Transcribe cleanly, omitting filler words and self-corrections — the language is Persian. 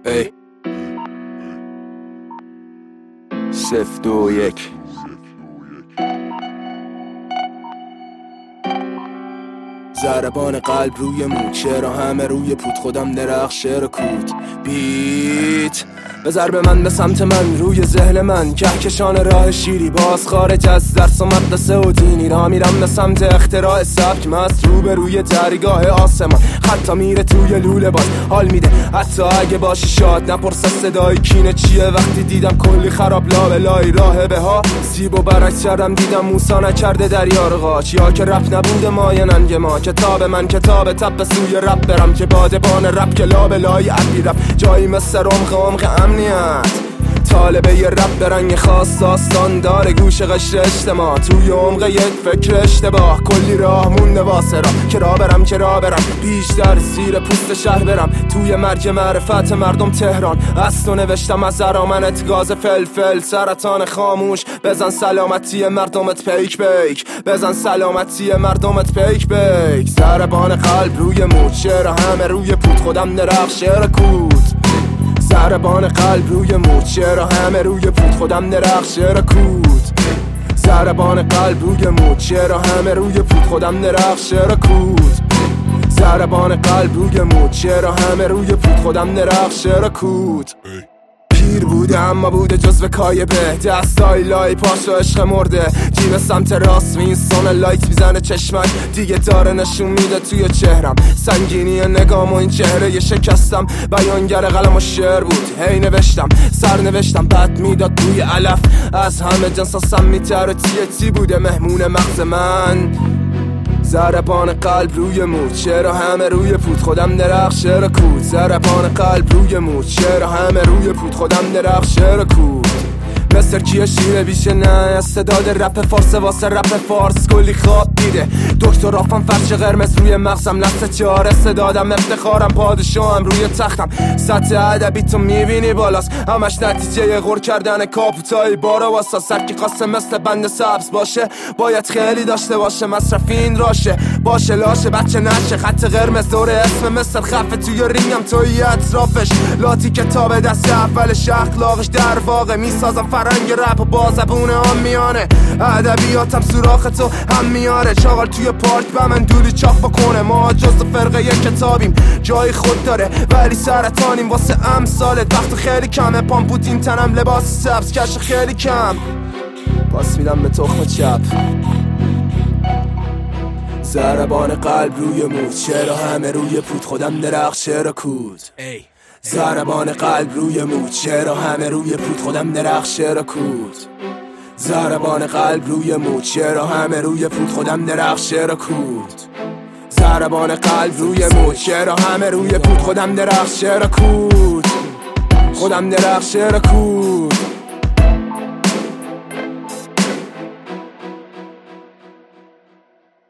ای 021 ضربان قلب روی مود، چرا همه روی پود، خودم درخش رکود بیت بذار به من، به سمت من، روی ذهن من، کهکشان راه شیری، باز خارج از درس و مدرسه و دینی را میرم به سمت اختراع سبک مست، رو به روی درگاه آسمان، خطا میره توی لوله باز حال میده، حتی اگه باشی شاد. نپرس صدای کینه چیه وقتی دیدم کلی خراب لابلای راهبه ها، زیب و برعکس کردم دیدم موسا نکرده دریا رو قاچ، یا که رپ نبوده مایه ننگ ما، کتاب من کتاب تب به سوی رپ برم، که بادبان رپ که لابلای عبی رپ، جایی مثل عمق امنیت، طالبه ی رپ به رنگ خاص، داستان داره گوش قشر اجتماع، توی عمق یک فکر اشتباه، کلی راه مونده واسه را، که را برم بیشتر زیر پوست شهر برم، توی مرگ معرفت مردم تهران، از تو نوشتم از ارامنت گاز فلفل، سرطان خاموش، بزن سلامتی مردمت پیک بیک، بزن سلامتی مردمت پیک بیک، ضربان قلب روی مود، چرا همه روی پود، خودم درخش رکود، ضربان قلب روی مود، چرا همه روی پود، خودم درخش رکود، ضربان قلب روی مود، چرا همه روی پود، خودم درخش رکود، ضربان قلب روی مود، چرا همه روی پود، خودم درخش رکود. پیر بوده اما بوده جزو کایبه، دستای لای پاش و عشق مرده، جیب سمت راست وینستون لایت میزنه چشمک، دیگه داره نشون میده توی چهرم، سنگینی نگام و این چهره ی شکستم، بیانگر قلم و شعر بود، هی نوشتم سر نوشتم، بد میداد بوی علف، از همه جنسا سمیتر و تی بوده مهمون مغز من، ضربان قلب روی مود، چرا همه روی پود، خودم درخش رکود، ضربان قلب روی مود، چرا همه روی پود، خودم درخش رکود، مستر کیه شیره بیشه نه، استعداد رپ فارس واسه رپ فارس کلی خواب دیده، دکتر آفم فرش قرمز روی مغزم، لست چهار استعدادم، افتخارم، پادشاهم روی تختم، سطح ادبی تو میبینی بالاست، همش نتیجه غور کردن کاپوتای بارا واسه، سرکی قاسم مثل بند سبز باشه، باید خیلی داشته باشه، مصرف این راشه باشه، لاشه بچه نشه، خط قرمز دور اسم مثل خفه توی رینگم، توی اطرافش لاتی کتاب دست اولش، اخلاقش در واقع میسازم فرنگ رپ و با زبون هم میانه، ادبیاتم سوراخ تو هم میاره، چاقال توی پارک به من دولی چاق بکنه، ما جزو فرقه یک کتابیم، جای خود داره ولی سرطانیم واسه امثالت، وقت خیلی کمه، پام پوتین تنم لباس سبز کش خیلی کم، پاس میدم به تخم چپ، ضربان قلب روی مود، چرا همه روی پود، خودم درخش رکود، ضربان قلب روی مود، چرا همه روی پود، خودم درخش رکود، ضربان قلب روی مود، چرا همه روی پود، خودم درخش رکود، ضربان قلب روی مود، چرا همه روی پود، خودم درخش رکود، خودم درخش رکود.